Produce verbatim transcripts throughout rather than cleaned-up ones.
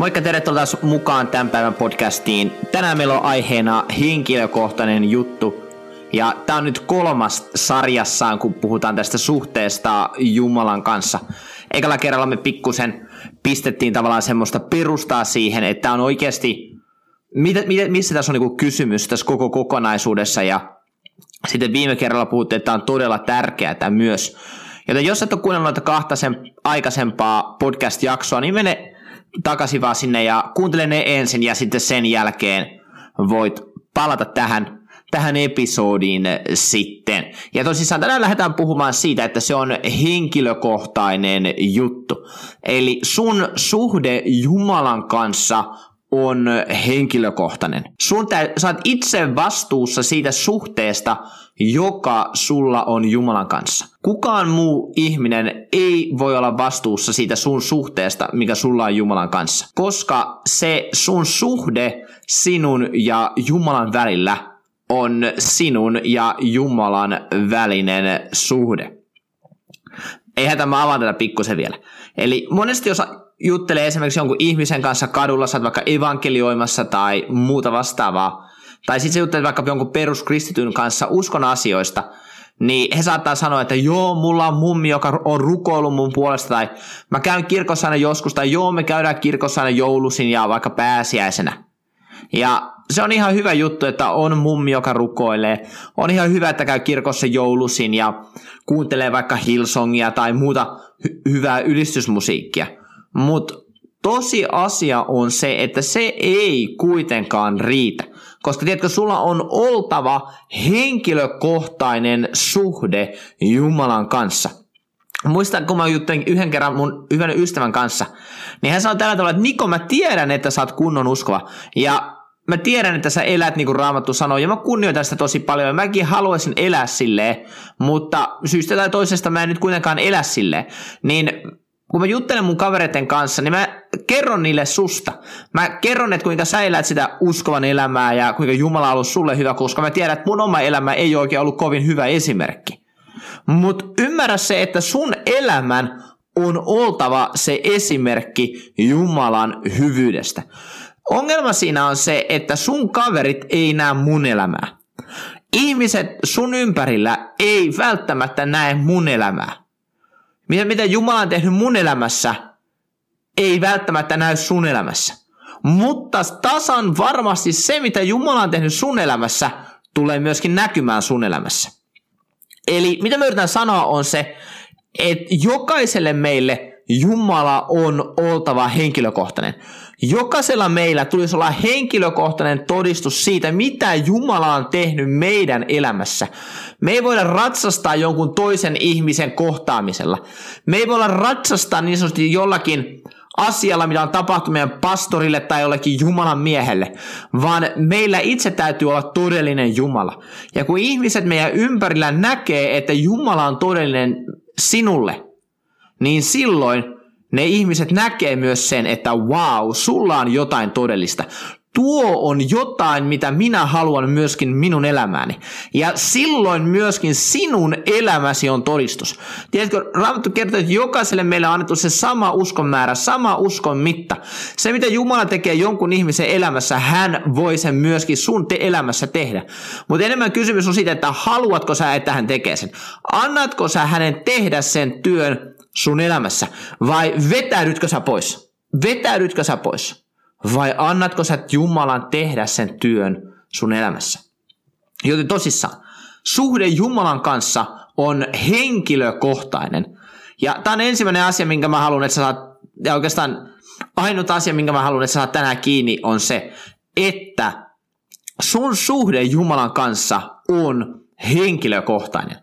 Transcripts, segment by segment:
Moikka, tervetuloa taas mukaan tämän päivän podcastiin. Tänään meillä on aiheena henkilökohtainen juttu. Ja tää on nyt kolmas sarjassaan, kun puhutaan tästä suhteesta Jumalan kanssa. Ekalla kerralla me pikkusen pistettiin tavallaan semmoista perustaa siihen, että tää on oikeasti, mitä, mitä, missä tässä on niinku kysymys tässä koko kokonaisuudessa. Ja sitten viime kerralla puhuttiin, että tää on todella tärkeää myös. Joten jos et ole kuunnellut noita kahta sen aikaisempaa podcast-jaksoa, niin mene takaisin vaan sinne ja kuuntele ne ensin ja sitten sen jälkeen voit palata tähän, tähän episodiin sitten. Ja tosissaan tänään lähdetään puhumaan siitä, että se on henkilökohtainen juttu. Eli sun suhde Jumalan kanssa on henkilökohtainen. Sun tä- sä oot itse vastuussa siitä suhteesta, joka sulla on Jumalan kanssa. Kukaan muu ihminen ei voi olla vastuussa siitä sun suhteesta, mikä sulla on Jumalan kanssa. Koska se sun suhde sinun ja Jumalan välillä on sinun ja Jumalan välinen suhde. Eihän tämä avaa tätä pikkusen vielä. Eli monesti jos juttelee esimerkiksi jonkun ihmisen kanssa kadulla, sä oot vaikka evankelioimassa tai muuta vastaavaa, tai sitten sä juttelet vaikka jonkun peruskristityn kanssa uskon asioista, niin he saattaa sanoa, että joo, mulla on mummi, joka on rukoillut mun puolesta, tai mä käyn kirkossa aina joskus, tai joo, me käydään kirkossa aina joulusin ja vaikka pääsiäisenä. Ja se on ihan hyvä juttu, että on mummi, joka rukoilee. On ihan hyvä, että käy kirkossa joulusin ja kuuntelee vaikka Hillsongia tai muuta hy- hyvää ylistysmusiikkia. Mutta tosiasia on se, että se ei kuitenkaan riitä. Koska tiedätkö, sulla on oltava henkilökohtainen suhde Jumalan kanssa. Muistan, kun mä juttelin yhden kerran mun hyvän ystävän kanssa, niin hän sanoi tällä tavalla, että Niko, mä tiedän, että sä oot kunnon uskova. Ja mä tiedän, että sä elät niin kuin Raamattu sanoo, ja mä kunnioitan sitä tosi paljon, ja mäkin haluaisin elää silleen, mutta syystä tai toisesta mä en nyt kuitenkaan elä silleen. Niin kun mä juttelen mun kavereiden kanssa, niin mä kerron niille susta. Mä kerron, että kuinka sä elät sitä uskovan elämää, ja kuinka Jumala on ollut sulle hyvä, koska mä tiedän, että mun oma elämä ei oikein ollut kovin hyvä esimerkki. Mutta ymmärrä se, että sun elämän on oltava se esimerkki Jumalan hyvyydestä. Ongelma siinä on se, että sun kaverit ei näe mun elämää. Ihmiset sun ympärillä ei välttämättä näe mun elämää. Mitä, mitä Jumala on tehnyt mun elämässä, ei välttämättä näy sun elämässä. Mutta tasan varmasti se, mitä Jumala on tehnyt sun elämässä, tulee myöskin näkymään sun elämässä. Eli mitä me yritän sanoa on se, että jokaiselle meille Jumala on oltava henkilökohtainen. Jokaisella meillä tulisi olla henkilökohtainen todistus siitä, mitä Jumala on tehnyt meidän elämässä. Me ei voida ratsastaa jonkun toisen ihmisen kohtaamisella. Me ei voida ratsastaa niin sanotusti jollakin asialla, mitä on tapahtunut meidän pastorille tai jollekin Jumalan miehelle, vaan meillä itse täytyy olla todellinen Jumala. Ja kun ihmiset meidän ympärillä näkee, että Jumala on todellinen sinulle, niin silloin ne ihmiset näkee myös sen, että wow, sulla on jotain todellista. Tuo on jotain, mitä minä haluan myöskin minun elämääni. Ja silloin myöskin sinun elämäsi on todistus. Tiedätkö, Raamattu kertoo, että jokaiselle meille on annettu se sama uskon määrä, sama uskon mitta. Se, mitä Jumala tekee jonkun ihmisen elämässä, hän voi sen myöskin sun te- elämässä tehdä. Mutta enemmän kysymys on siitä, että haluatko sä, että hän tekee sen. Annatko sä hänen tehdä sen työn sun elämässä vai vetäydytkö sä pois? Vetäydytkö sä pois? Vai annatko sä Jumalan tehdä sen työn sun elämässä? Joten tosissaan, suhde Jumalan kanssa on henkilökohtainen. Ja tämä on ensimmäinen asia, minkä mä haluan, että sä saat, ja oikeastaan ainut asia, minkä mä haluan, että sä saat tänään kiinni, on se, että sun suhde Jumalan kanssa on henkilökohtainen.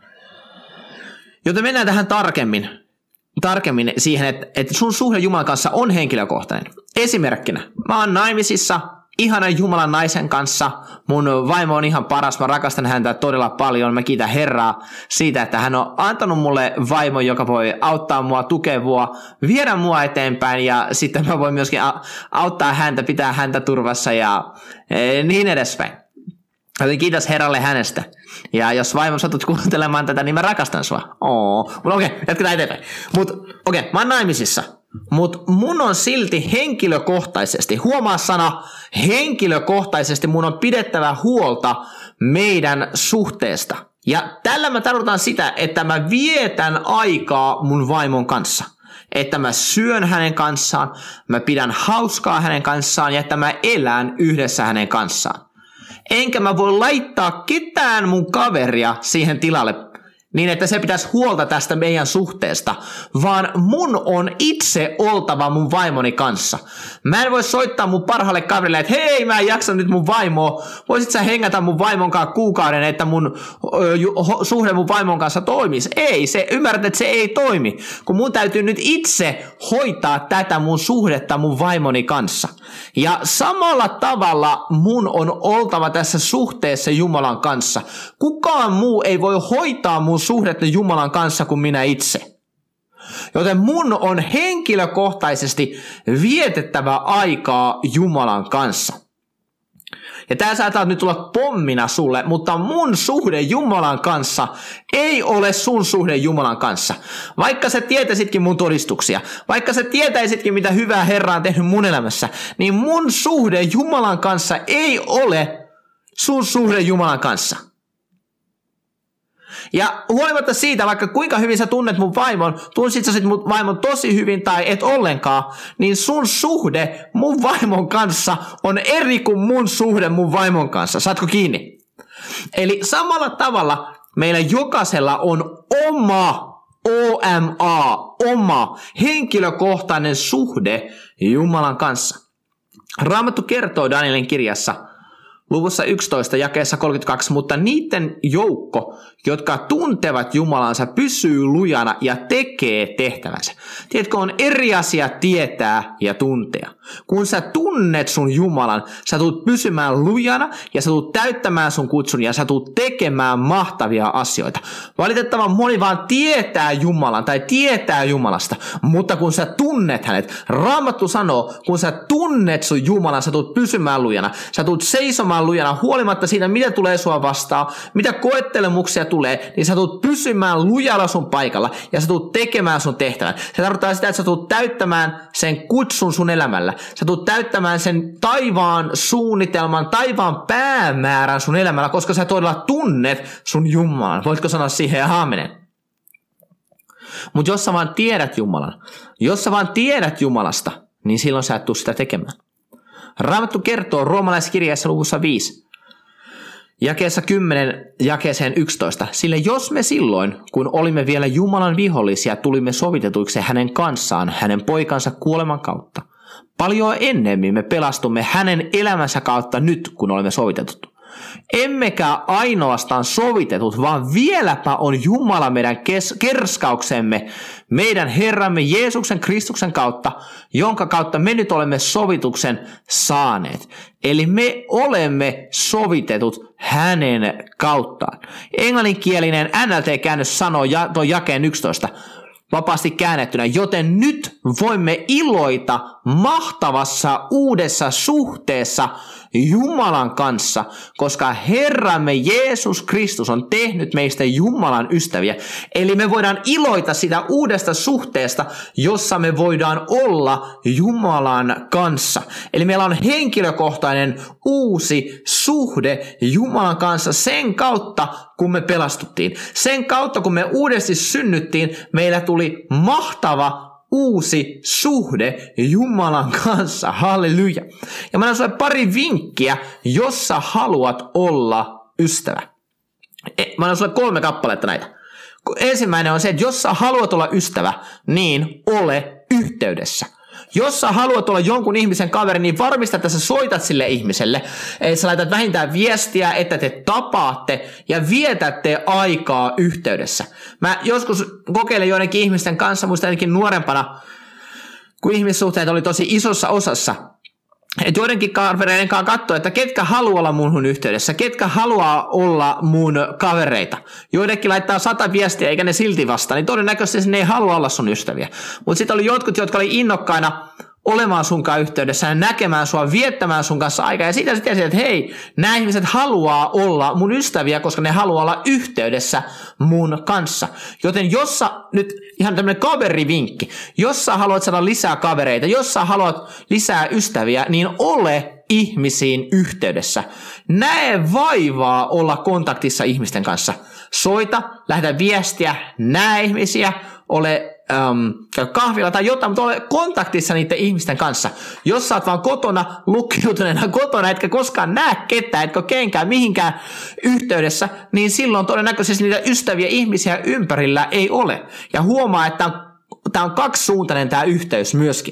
Joten mennään tähän tarkemmin. tarkemmin siihen, että, että sun suhde Jumalan kanssa on henkilökohtainen. Esimerkkinä, mä oon naimisissa ihanan Jumalan naisen kanssa, mun vaimo on ihan paras, mä rakastan häntä todella paljon, mä kiitän Herraa siitä, että hän on antanut mulle vaimon, joka voi auttaa mua, tukea mua, viedä mua eteenpäin ja sitten mä voin myöskin auttaa häntä, pitää häntä turvassa ja niin edespäin. Joten kiitos Herralle hänestä. Ja jos vaimo satut kuuntelemaan tätä, niin mä rakastan sua. Oo. Mutta okei, okay, jatketaan eteenpäin. Mutta okei, okay, mä oon naimisissa. Mutta mun on silti henkilökohtaisesti, huomaa sana henkilökohtaisesti, mun on pidettävä huolta meidän suhteesta. Ja tällä mä tarkoitan sitä, että mä vietän aikaa mun vaimon kanssa. Että mä syön hänen kanssaan, mä pidän hauskaa hänen kanssaan ja että mä elän yhdessä hänen kanssaan. Enkä mä voi laittaa ketään mun kaveria siihen tilalle niin, että se pitäisi huolta tästä meidän suhteesta, vaan mun on itse oltava mun vaimoni kanssa. Mä en voi soittaa mun parhaalle kaverille, että hei, mä en jaksa nyt mun vaimoa, voisit sä hengätä mun vaimon kanssa kuukauden, että mun ö, ho, suhde mun vaimon kanssa toimisi. Ei, se ymmärrät, että se ei toimi, kun mun täytyy nyt itse hoitaa tätä mun suhdetta mun vaimoni kanssa. Ja samalla tavalla mun on oltava tässä suhteessa Jumalan kanssa. Kukaan muu ei voi hoitaa mun suhdetta Jumalan kanssa kuin minä itse. Joten mun on henkilökohtaisesti vietettävä aikaa Jumalan kanssa. Ja tää saattaa nyt tulla pommina sulle, mutta mun suhde Jumalan kanssa ei ole sun suhde Jumalan kanssa. Vaikka sä tietäisitkin mun todistuksia, vaikka sä tietäisitkin mitä hyvää Herra on tehnyt mun elämässä, niin mun suhde Jumalan kanssa ei ole sun suhde Jumalan kanssa. Ja huolimatta siitä, vaikka kuinka hyvin sä tunnet mun vaimon, tunsit sä sit mun vaimon tosi hyvin tai et ollenkaan, niin sun suhde mun vaimon kanssa on eri kuin mun suhde mun vaimon kanssa. Saatko kiinni? Eli samalla tavalla meillä jokaisella on oma, O M A, oma henkilökohtainen suhde Jumalan kanssa. Raamattu kertoo Danielin kirjassa luvussa yksitoista jakeessa kolmekymmentäkaksi, mutta niiden joukko, jotka tuntevat Jumalansa, pysyy lujana ja tekee tehtävänsä. Tiedätkö, on eri asia tietää ja tuntea. Kun sä tunnet sun Jumalan, sä tulet pysymään lujana ja sä tulet täyttämään sun kutsun ja sä tulet tekemään mahtavia asioita. Valitettavan moni vaan tietää Jumalan tai tietää Jumalasta, mutta kun sä tunnet hänet, Raamattu sanoo, kun sä tunnet sun Jumalan, sä tulet pysymään lujana, sä tulet seisomaan lujana huolimatta siitä, mitä tulee sua vastaan, mitä koettelemuksia tulee, niin sä tulet pysymään lujalla sun paikalla ja sä tulet tekemään sun tehtävän. Se tarkoittaa sitä, että sä tulet täyttämään sen kutsun sun elämällä. Sä tulet täyttämään sen taivaan suunnitelman, taivaan päämäärän sun elämällä, koska sä todella tunnet sun Jumalan. Voitko sanoa siihen aamenen? Mutta jos sä vaan tiedät Jumalan, jos sä vaan tiedät Jumalasta, niin silloin sä et tule sitä tekemään. Raamattu kertoo roomalaiskirjassa luvussa viisi, jakeessa kymmenen, jakeeseen yksitoista. Sillä jos me silloin, kun olimme vielä Jumalan vihollisia, tulimme sovitetuiksi hänen kanssaan, hänen poikansa kuoleman kautta, paljon ennemmin me pelastumme hänen elämänsä kautta nyt, kun olemme sovitetut. Emmekä ainoastaan sovitetut, vaan vieläpä on Jumala meidän kes- kerskauksemme, meidän Herramme Jeesuksen Kristuksen kautta, jonka kautta me nyt olemme sovituksen saaneet. Eli me olemme sovitetut hänen kauttaan. Englanninkielinen N L T-käännös sanoo ja, tuon jakeen yksitoista. Vapaasti käännettynä, joten nyt voimme iloita mahtavassa uudessa suhteessa Jumalan kanssa, koska Herramme Jeesus Kristus on tehnyt meistä Jumalan ystäviä. Eli me voidaan iloita sitä uudesta suhteesta, jossa me voidaan olla Jumalan kanssa. Eli meillä on henkilökohtainen uusi suhde Jumalan kanssa sen kautta, kun me pelastuttiin. Sen kautta, kun me uudesti synnyttiin, meillä tuli mahtava uusi suhde Jumalan kanssa. Halleluja. Ja mä annan sulle pari vinkkiä, jos sä haluat olla ystävä. Mä annan sulle kolme kappaletta näitä. Ensimmäinen on se, että jos sä haluat olla ystävä, niin ole yhteydessä. Jos sä haluat olla jonkun ihmisen kaveri, niin varmista, että sä soitat sille ihmiselle. Että sä laitat vähintään viestiä, että te tapaatte ja vietätte aikaa yhteydessä. Mä joskus kokeilen joidenkin ihmisten kanssa, muista jotenkin nuorempana, kun ihmissuhteet oli tosi isossa osassa. Että joidenkin kavereiden kanssa katsoo, että ketkä haluaa olla mun yhteydessä, ketkä haluaa olla mun kavereita. Joidenkin laittaa sata viestiä eikä ne silti vastaa, niin todennäköisesti ne ei halua olla sun ystäviä. Mutta sitten oli jotkut, jotka oli innokkaina olemaan sunkaan yhteydessä ja näkemään sua, viettämään sun kanssa aikaa. Ja siitä sitten että hei, nämä ihmiset haluaa olla mun ystäviä, koska ne haluaa olla yhteydessä mun kanssa. Joten jos sä, nyt ihan tämmönen kaverivinkki, jos sä haluat saada lisää kavereita, jos sä haluat lisää ystäviä, niin ole ihmisiin yhteydessä. Näe vaivaa olla kontaktissa ihmisten kanssa. Soita, lähetä viestiä, näe ihmisiä, ole Um, käy kahvilla tai jotain, mutta ole kontaktissa niiden ihmisten kanssa. Jos sä oot vaan kotona, lukkiutuneena kotona, etkä koskaan näe ketään, etkä kenkään mihinkään yhteydessä, niin silloin todennäköisesti niitä ystäviä ihmisiä ympärillä ei ole. Ja huomaa, että tämä on kaksisuuntainen tämä yhteys myöskin.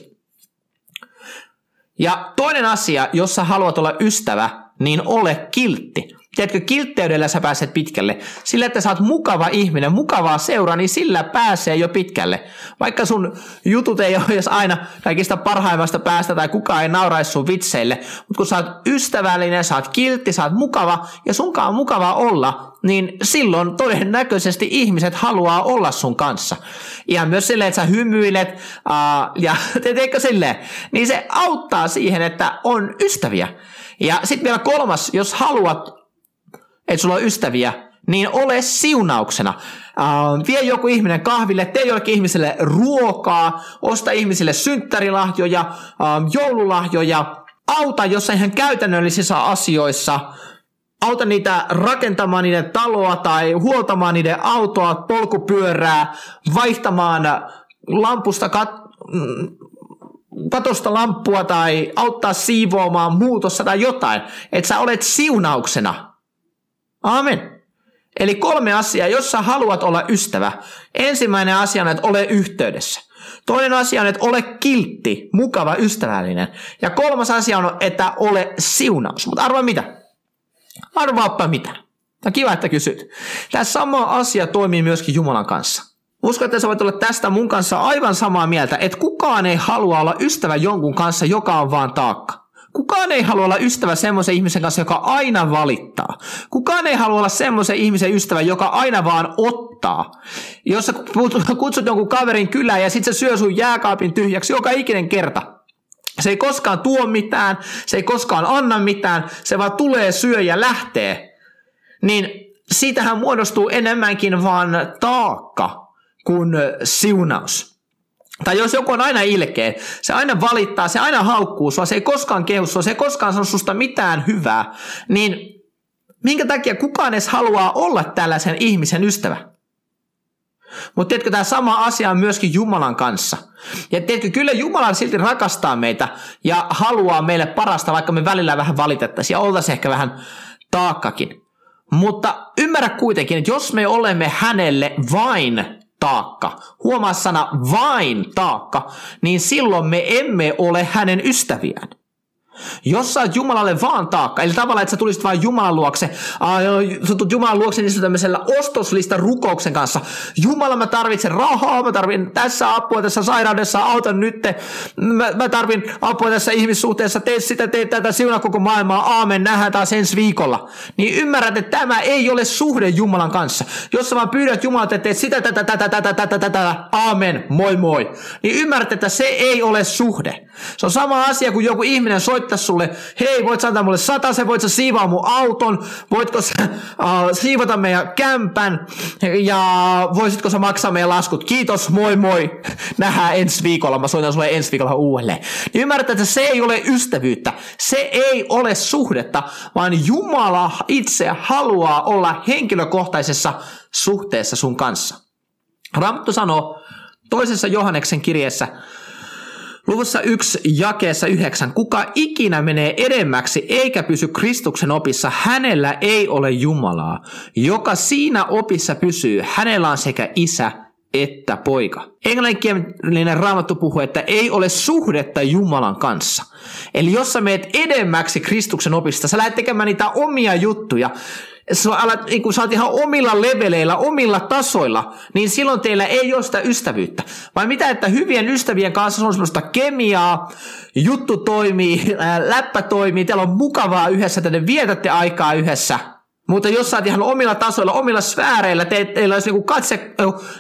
Ja toinen asia, jos sä haluat olla ystävä, niin ole kiltti. Tiedätkö, kiltteydellä sä pääset pitkälle. Sillä, että sä oot mukava ihminen, mukavaa seuraa, niin sillä pääsee jo pitkälle. Vaikka sun jutut ei ole edes aina kaikista parhaimmasta päästä tai kukaan ei nauraisi sun vitseille. Mutta kun sä oot ystävällinen, sä oot kiltti, sä oot mukava ja sunkaan on mukavaa olla, niin silloin todennäköisesti ihmiset haluaa olla sun kanssa. Ihan myös silleen, että sä hymyilet uh, ja teetkö silleen, niin se auttaa siihen, että on ystäviä. Ja sitten vielä kolmas, jos haluat että sulla on ystäviä, niin ole siunauksena. Uh, vie joku ihminen kahville, tee jollekin ihmiselle ruokaa, osta ihmisille synttärilahjoja, uh, joululahjoja, auta jossain ihan käytännöllisissä asioissa, auta niitä rakentamaan niiden taloa tai huoltamaan niiden autoa, polkupyörää, vaihtamaan lampusta kat- katosta lamppua tai auttaa siivoamaan muutossa tai jotain, että sä olet siunauksena. Amen. Eli kolme asiaa, jos sä haluat olla ystävä. Ensimmäinen asia on, että ole yhteydessä. Toinen asia on, että ole kiltti, mukava, ystävällinen. Ja kolmas asia on, että ole siunaus. Mutta arvaa mitä? Arvaappa mitä? Tämä on kiva, että kysyt. Tämä sama asia toimii myöskin Jumalan kanssa. Uskon, että sä voit olla tästä mun kanssa aivan samaa mieltä, että kukaan ei halua olla ystävä jonkun kanssa, joka on vaan taakka. Kukaan ei halua olla ystävä semmoisen ihmisen kanssa, joka aina valittaa. Kukaan ei halua olla semmoisen ihmisen ystävä, joka aina vaan ottaa. Jos sä kutsut jonkun kaverin kylään ja sit se syö sun jääkaapin tyhjäksi joka ikinen kerta. Se ei koskaan tuo mitään, se ei koskaan anna mitään, se vaan tulee, syö ja lähtee. Niin siitähän muodostuu enemmänkin vaan taakka kuin siunaus. Tai jos joku on aina ilkeä, se aina valittaa, se aina haukkuu sua, se ei koskaan kehu sua, se ei koskaan sano susta mitään hyvää, niin minkä takia kukaan edes haluaa olla tällaisen ihmisen ystävä? Mutta tiedätkö, tämä sama asia on myöskin Jumalan kanssa. Ja tiedätkö, kyllä Jumala silti rakastaa meitä ja haluaa meille parasta, vaikka me välillä vähän valitettaisiin ja oltaisiin ehkä vähän taakkakin. Mutta ymmärrä kuitenkin, että jos me olemme hänelle vain taakka, huomaa sana vain taakka, niin silloin me emme ole hänen ystäviään. Jos sä oot Jumalalle vaan taakka, eli tavallaan, että sä tulisit vaan Jumalan luokse, sä tulet Jumalan luokse niin tämmöisellä ostoslistan rukouksen kanssa. Jumala, mä tarvitsen rahaa, mä tarvitsen tässä apua tässä sairaudessa, auta nyt, mä, mä tarvitsen apua tässä ihmissuhteessa, tee sitä, tee tätä, siunaa koko maailmaa, aamen, nähdään taas ensi viikolla. Niin ymmärrät, että tämä ei ole suhde Jumalan kanssa. Jos sä vaan pyydät Jumalalta, että teet sitä, tätä, tätä, tätä, tätä, tätä, aamen, moi moi. Niin ymmärrät, että se ei ole suhde. Se on sama asia, kun joku ihminen soittaa sulle, hei, voit sä antaa mulle satasen, voit sä siivaa mun auton, voitko sä uh, siivota meidän kämpän ja voisitko sä maksaa meidän laskut, kiitos, moi moi, nähdään ensi viikolla, mä soitan sulle ensi viikolla uudelleen. Niin ymmärrät, että se ei ole ystävyyttä, se ei ole suhdetta, vaan Jumala itse haluaa olla henkilökohtaisessa suhteessa sun kanssa. Raamattu sanoo toisessa Johanneksen kirjeessä, luvussa yksi jakeessa yhdeksän, kuka ikinä menee edemmäksi eikä pysy Kristuksen opissa, hänellä ei ole Jumalaa. Joka siinä opissa pysyy, hänellä on sekä isä että poika. Englanninkielinen Raamattu puhuu, että ei ole suhdetta Jumalan kanssa. Eli jos sä meet edemmäksi Kristuksen opista, sä lähdet tekemään niitä omia juttuja, sä, alat, niin kun sä oot ihan omilla leveleillä, omilla tasoilla, niin silloin teillä ei ole sitä ystävyyttä. Vai mitä, että hyvien ystävien kanssa on semmoista kemiaa, juttu toimii, ää, läppä toimii, teillä on mukavaa yhdessä, että te vietätte aikaa yhdessä. Mutta jos sä oot ihan omilla tasoilla, omilla sfääreillä, teillä olisi niinku katse,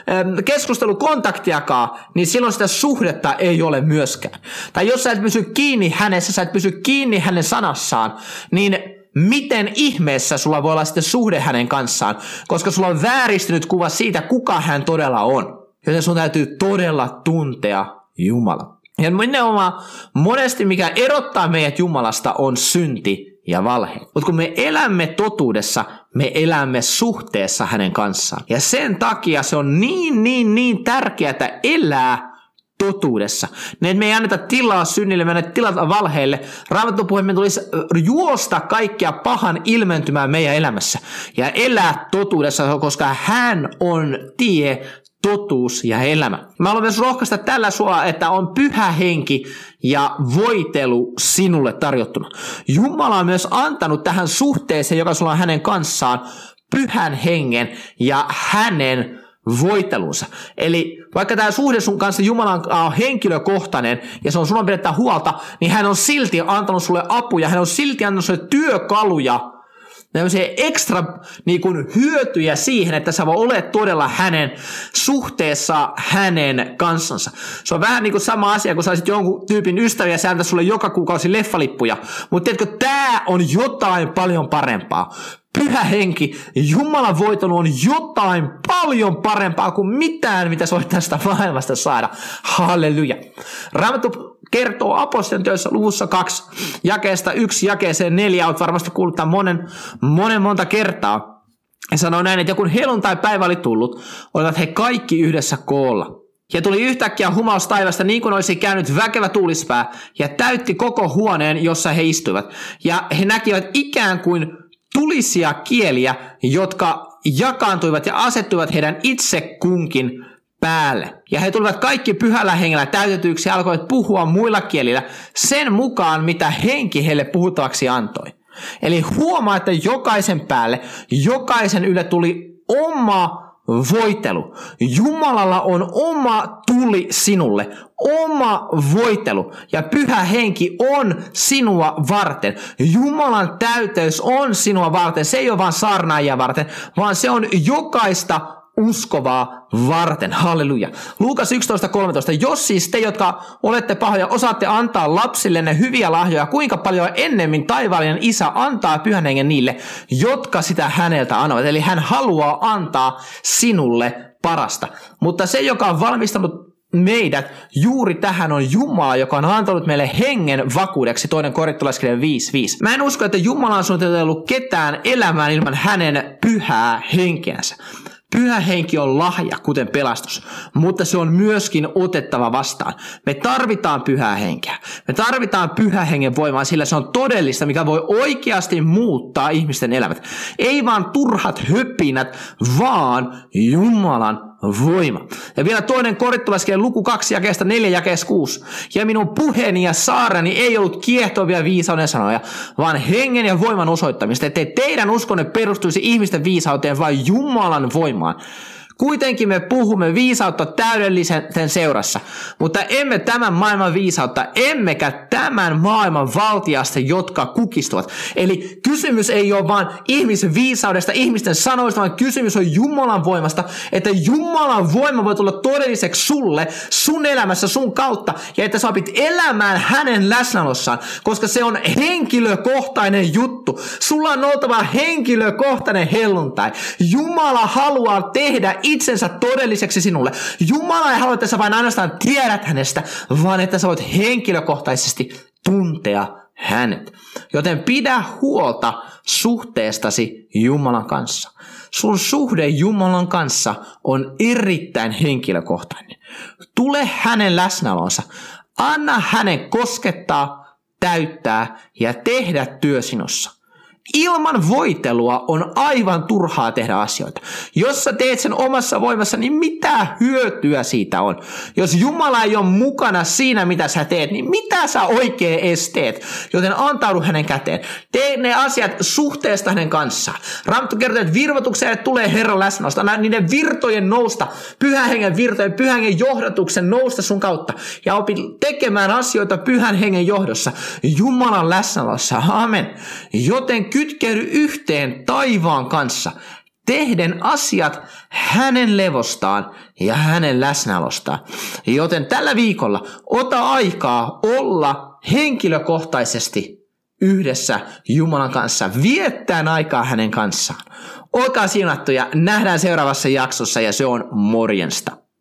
keskustelukontaktiakaan, niin silloin sitä suhdetta ei ole myöskään. Tai jos sä et pysy kiinni hänessä, sä et pysy kiinni hänen sanassaan, niin miten ihmeessä sulla voi olla sitten suhde hänen kanssaan, koska sulla on vääristynyt kuva siitä, kuka hän todella on. Joten sun täytyy todella tuntea Jumala. Ja nimenomaan monesti mikä erottaa meidät Jumalasta on synti ja valhe. Mutta kun me elämme totuudessa, me elämme suhteessa hänen kanssaan. Ja sen takia se on niin, niin, niin tärkeää elää totuudessa. Ne, että me ei anneta tilaa synnille, me ei anneta tilaa valheille. Raamatun puheen me tulisi juosta kaikkea pahan ilmentymään meidän elämässä. Ja elää totuudessa, koska hän on tie, totuus ja elämä. Mä haluan myös rohkaista tällä sua, että on pyhä henki ja voitelu sinulle tarjottuna. Jumala on myös antanut tähän suhteeseen, joka sulla on hänen kanssaan, pyhän hengen ja hänen voitelunsa. Eli vaikka tämä suhde sun kanssa Jumalan on henkilökohtainen ja se on sun on pidettävä huolta, niin hän on silti antanut sulle apuja, hän on silti antanut sulle työkaluja, tämmöisiä ekstra niin kuin, hyötyjä siihen, että sä voi olla todella hänen suhteessa hänen kanssansa. Se on vähän niin kuin sama asia, kun sä olisit jonkun tyypin ystäviä ja sä antaisi sulle joka kuukausi leffalippuja. Mutta tiedätkö, tää on jotain paljon parempaa. Pyhä henki, Jumalan voitelu on jotain paljon parempaa kuin mitään, mitä sä voit tästä maailmasta saada. Halleluja. Raamattu kertoo apostolien teoissa luvussa kaksi, jakeesta yksi jakeeseen neljä, olet varmasti kuullut tämän monen, monen monta kertaa. Ja sanoo näin, että kun helluntai-päivä oli tullut, olivat he kaikki yhdessä koolla. Ja tuli yhtäkkiä humaus taivasta niin kuin olisi käynyt väkevä tuulispää ja täytti koko huoneen, jossa he istuivat. Ja he näkivät ikään kuin tulisia kieliä, jotka jakaantuivat ja asettuivat heidän itse kunkin päälle. Ja he tulivat kaikki pyhällä hengellä täytetyiksi ja alkoivat puhua muilla kielillä sen mukaan, mitä henki heille puhuttavaksi antoi. Eli huomaa, että jokaisen päälle, jokaisen ylle tuli oma voitelu. Jumalalla on oma tuli sinulle, oma voitelu ja pyhä henki on sinua varten. Jumalan täyteys on sinua varten. Se ei ole vain saarnaajia varten, vaan se on jokaista uskovaa varten. Halleluja. Luukas yksitoista kolmetoista. Jos siis te, jotka olette pahoja, osaatte antaa lapsillenne hyviä lahjoja, kuinka paljon ennemmin taivaallinen Isä antaa pyhän hengen niille, jotka sitä häneltä anovat. Eli hän haluaa antaa sinulle parasta. Mutta se, joka on valmistanut meidät juuri tähän, on Jumala, joka on antanut meille hengen vakuudeksi. Toinen korintolaiskirja viisi viisi. Mä en usko, että Jumala on suunnitellut ketään elämään ilman hänen pyhää henkeänsä. Pyhä henki on lahja, kuten pelastus, mutta se on myöskin otettava vastaan. Me tarvitaan pyhää henkeä. Me tarvitaan pyhä hengen voimaa, sillä se on todellista, mikä voi oikeasti muuttaa ihmisten elämät. Ei vaan turhat höpinät, vaan Jumalan voima. Ja vielä toinen korintolaiskirja luku kaksi jakeesta neljä jakeesta kuusi. Ja minun puheeni ja saarani ei ollut kiehtovia viisauden sanoja, vaan hengen ja voiman osoittamista, ettei teidän uskonne perustuisi ihmisten viisauteen, vaan Jumalan voimaan. Kuitenkin me puhumme viisautta täydellisen seurassa, mutta emme tämän maailman viisautta, emmekä tämän maailman valtiasta, jotka kukistuvat. Eli kysymys ei ole vain ihmisen viisaudesta, ihmisten sanoista, vaan kysymys on Jumalan voimasta, että Jumalan voima voi tulla todelliseksi sulle, sun elämässä, sun kautta, ja että sä opit elämään hänen läsnäolossaan, koska se on henkilökohtainen juttu. Sulla on oltava henkilökohtainen helluntai. Jumala haluaa tehdä itsensä todelliseksi sinulle. Jumala ei halua, että sä vain ainoastaan tiedät hänestä, vaan että sä voit henkilökohtaisesti tuntea hänet. Joten pidä huolta suhteestasi Jumalan kanssa. Sun suhde Jumalan kanssa on erittäin henkilökohtainen. Tule hänen läsnäolonsa. Anna hänen koskettaa, täyttää ja tehdä työ sinussa. Ilman voitelua on aivan turhaa tehdä asioita. Jos sä teet sen omassa voimassa, niin mitä hyötyä siitä on? Jos Jumala ei ole mukana siinä, mitä sä teet, niin mitä sä oikein edes teet? Joten antaudu hänen käteen. Tee ne asiat suhteesta hänen kanssaan. Raamattu kertoo, että virvotukseen tulee Herran läsnäolosta. Anna niiden virtojen nousta, pyhän hengen virtojen, pyhän hengen johdatuksen nousta sun kautta. Ja opi tekemään asioita pyhän hengen johdossa, Jumalan läsnäolossa. Amen. Joten kytkeydy yhteen taivaan kanssa, tehden asiat hänen levostaan ja hänen läsnäolostaan. Joten tällä viikolla ota aikaa olla henkilökohtaisesti yhdessä Jumalan kanssa, viettään aikaa hänen kanssaan. Olkaa siunattuja, nähdään seuraavassa jaksossa ja se on morjensta.